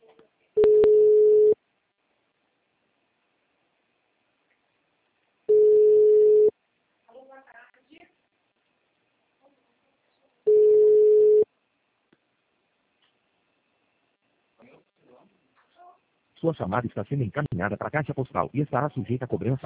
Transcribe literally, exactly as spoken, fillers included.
Sua chamada está sendo encaminhada para a caixa postal e estará sujeita a cobrança